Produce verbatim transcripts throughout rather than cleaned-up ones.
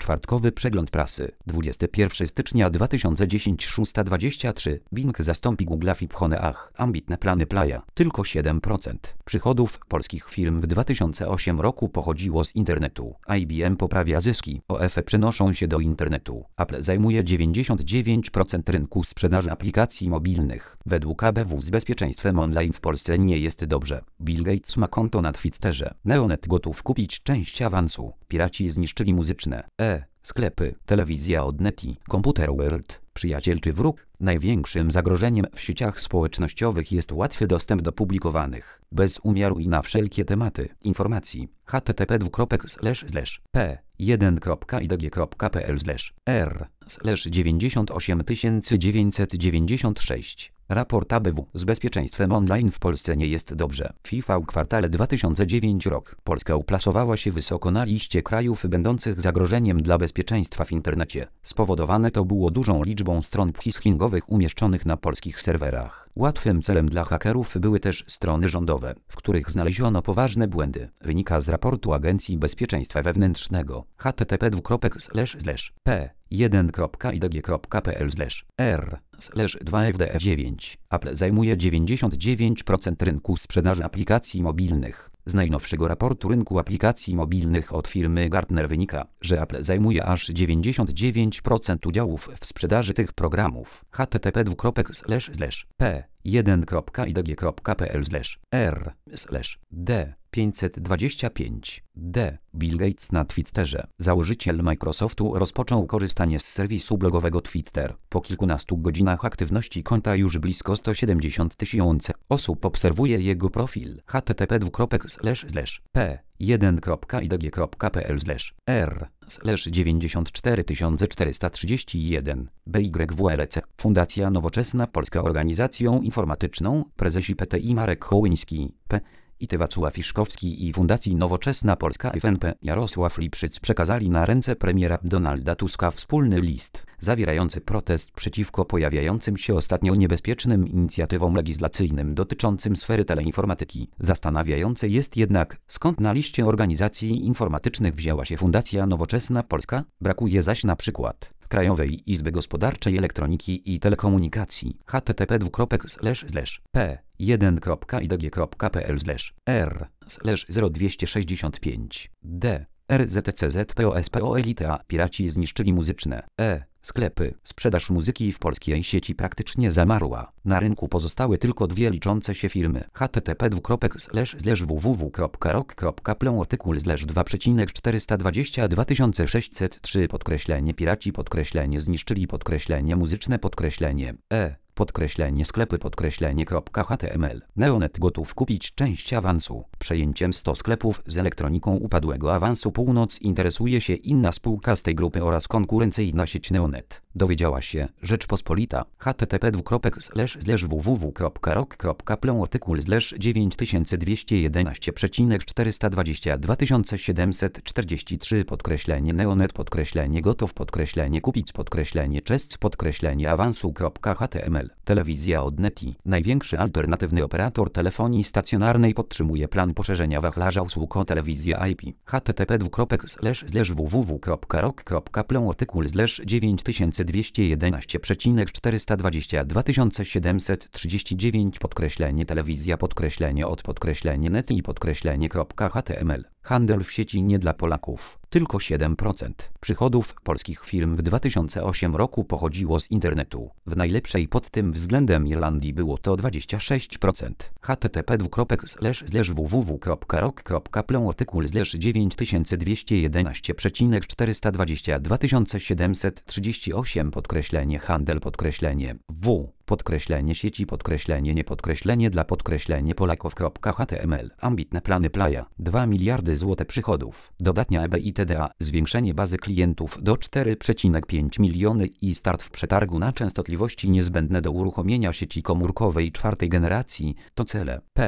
Czwartkowy przegląd prasy. dwudziestego pierwszego stycznia dwa tysiące dziesiątego, szósta dwadzieścia trzy. Bing zastąpi Google'a w iPhone'ach. Ambitne plany Playa. Tylko siedem procent przychodów polskich firm w dwa tysiące ósmym roku pochodziło z internetu. I B M poprawia zyski. O F E przenoszą się do internetu. Apple zajmuje dziewięćdziesiąt dziewięć procent rynku sprzedaży aplikacji mobilnych. Według A B W z bezpieczeństwem online w Polsce nie jest dobrze. Bill Gates ma konto na Twitterze. Neonet gotów kupić część awansu. Piraci zniszczyli muzyczne. E. Sklepy. Telewizja od Neti. Computer World. Przyjaciel czy wróg? Największym zagrożeniem w sieciach społecznościowych jest łatwy dostęp do publikowanych, bez umiaru i na wszelkie tematy, informacji. h t t p dwukropek slash slash p jeden kropka i d g kropka p l slash r slash dziewięćdziesiąt osiem tysięcy dziewięćset dziewięćdziesiąt sześć. Raport A B W z bezpieczeństwem online w Polsce nie jest dobrze. FIFA w kwartale dwa tysiące dziewiąty rok. Polska uplasowała się wysoko na liście krajów będących zagrożeniem dla bezpieczeństwa w internecie. Spowodowane to było dużą liczbą stron phishingowych umieszczonych na polskich serwerach. Łatwym celem dla hakerów były też strony rządowe, w których znaleziono poważne błędy. Wynika z raportu Agencji Bezpieczeństwa Wewnętrznego. h t t p dwukropek slash slash p jeden kropka i d g kropka p l slash r slash dwa f d f dziewięć. Apple zajmuje dziewięćdziesiąt dziewięć procent rynku sprzedaży aplikacji mobilnych. Z najnowszego raportu rynku aplikacji mobilnych od firmy Gartner wynika, że Apple zajmuje aż dziewięćdziesiąt dziewięć procent udziałów w sprzedaży tych programów. h t t p dwukropek slash slash p jeden kropka i d g kropka p l slash r slash d pięćset dwadzieścia pięć. D. Bill Gates na Twitterze. Założyciel Microsoftu rozpoczął korzystanie z serwisu blogowego Twitter. Po kilkunastu godzinach aktywności konta już blisko sto siedemdziesiąt tysięcy osób obserwuje jego profil. h t t p dwukropek slash slash p jeden kropka i d g kropka p l slash r slash dziewięćdziesiąt cztery tysiące czterysta trzydzieści jeden. B Y W R C. Fundacja Nowoczesna Polska organizacją informatyczną. Prezesi P T I Marek Hołyński, P. I T Wacław Iszkowski i Fundacji Nowoczesna Polska F N P Jarosław Lipszyc przekazali na ręce premiera Donalda Tuska wspólny list, zawierający protest przeciwko pojawiającym się ostatnio niebezpiecznym inicjatywom legislacyjnym dotyczącym sfery teleinformatyki. Zastanawiające jest jednak, skąd na liście organizacji informatycznych wzięła się Fundacja Nowoczesna Polska, brakuje zaś na przykład Krajowej Izby Gospodarczej Elektroniki i Telekomunikacji. h t t p dwukropek slash slash p jeden kropka i d g kropka p l slash r slash zero dwieście sześćdziesiąt pięć. D. R Z C Z P O S P O L I T A. Piraci zniszczyli muzyczne. E. Sklepy. Sprzedaż muzyki w polskiej sieci praktycznie zamarła. Na rynku pozostały tylko dwie liczące się firmy. h t t p dwukropek slash slash w w w kropka rock kropka plon artykuł slash dwa czterysta dwadzieścia dwa tysiące sześćset trzy podkreślenie piraci podkreślenie zniszczyli podkreślenie muzyczne podkreślenie e podkreślenie sklepy podkreślenie .html. Neonet gotów kupić część awansu. Przejęciem stu sklepów z elektroniką upadłego Awansu Północ interesuje się inna spółka z tej grupy oraz konkurencyjna sieć Neonet. Dowiedziała się Rzeczpospolita. h t t p dwukropek slash slash w w w kropka rock kropka plon artykuł slash dziewięć tysięcy dwieście jedenaście przecinek czterysta dwadzieścia dwa tysiące siedemset czterdzieści trzy podkreślenie Neonet podkreślenie gotów podkreślenie kupić podkreślenie czesc podkreślenie awansu.html. Telewizja od Neti. Największy alternatywny operator telefonii stacjonarnej podtrzymuje plan poszerzenia wachlarza usług o telewizję I P. h t t p dwukropek slash slash w w w kropka rock kropka plon artykuł slash dziewięć tysięcy dwieście jedenaście przecinek czterysta dwadzieścia dwa tysiące siedemset trzydzieści dziewięć podkreślenie telewizja podkreślenie od podkreślenie net i podkreślenie .html. Handel w sieci nie dla Polaków. Tylko siedem procent przychodów polskich firm w dwa tysiące ósmym roku pochodziło z internetu. W najlepszej pod tym względem Irlandii było to dwadzieścia sześć procent. h t t p dwukropek slash slash w w w kropka rock kropka plon artykuł slash dziewięć tysięcy dwieście jedenaście przecinek czterysta dwadzieścia dwa tysiące siedemset trzydzieści osiem podkreślenie handel podkreślenie w podkreślenie sieci podkreślenie nie podkreślenie dla podkreślenie polaków.html. Ambitne plany Playa. dwa miliardy złotych przychodów. Dodatnia E B I T D A. Zwiększenie bazy klientów do cztery przecinek pięć miliony i start w przetargu na częstotliwości niezbędne do uruchomienia sieci komórkowej czwartej generacji to cele. P.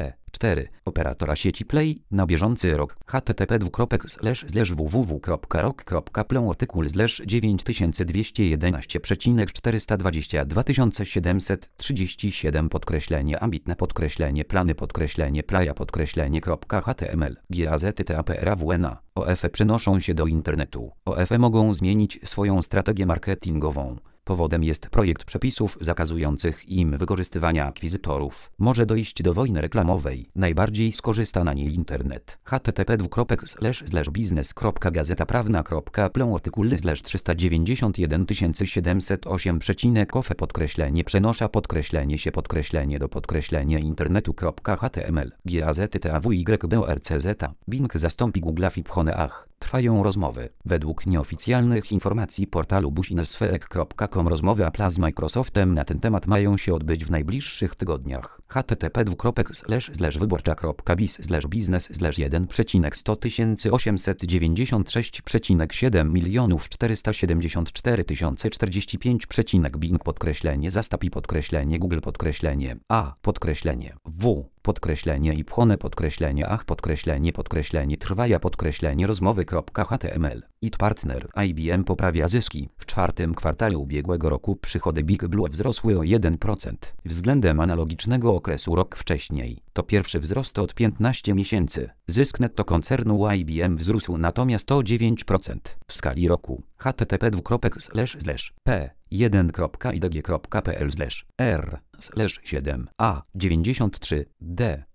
cztery operatora sieci Play na bieżący rok http dwukropek slash slash www kropka rok kropka play artykuł slash dziewięć tysięcy dwieście jedenaście przecinek czterysta dwadzieścia dwa tysiące siedemset trzydzieści siedem podkreślenie ambitne podkreślenie plany podkreślenie playa podkreślenie kropka html gazety taprawna O F E przenoszą się do internetu. O F E mogą zmienić swoją strategię marketingową. Powodem jest projekt przepisów zakazujących im wykorzystywania akwizytorów. Może dojść do wojny reklamowej. Najbardziej skorzysta na niej internet. http dwukropek slash slash biznes kropka gazeta prawna kropka play artykuł slash trzysta dziewięćdziesiąt jeden tysięcy siedemset osiem przecinek ofe podkreślenie przenosza podkreślenie się podkreślenie do podkreślenie internetu kropka html gazety tawyrcz Bing zastąpi Google'a w Honeach. Trwają rozmowy. Według nieoficjalnych informacji portalu businessfeek kropka com rozmowy Apple'a z Microsoftem na ten temat mają się odbyć w najbliższych tygodniach. http dwukropek slash slash wyborcza kropka biz slash biznes slash jeden przecinek sto tysięcy osiemset dziewięćdziesiąt sześć przecinek siedem milionów czterysta siedemdziesiąt cztery tysiące czterdzieści pięć przecinek Bing podkreślenie zastąpi podkreślenie Google podkreślenie A podkreślenie W podkreślenie i pchone podkreślenie ach podkreślenie podkreślenie trwaja podkreślenie rozmowy.html. It Partner I B M poprawia zyski. W czwartym kwartale ubiegłego roku przychody Big Blue wzrosły o jeden procent względem analogicznego okresu rok wcześniej. To pierwszy wzrost od piętnastu miesięcy. Zysk netto koncernu I B M wzrósł natomiast o dziewięć procent w skali roku. http dwukropek slash slash p jeden kropka idg kropka pl slash r slash siedem a dziewięćdziesiąt trzy d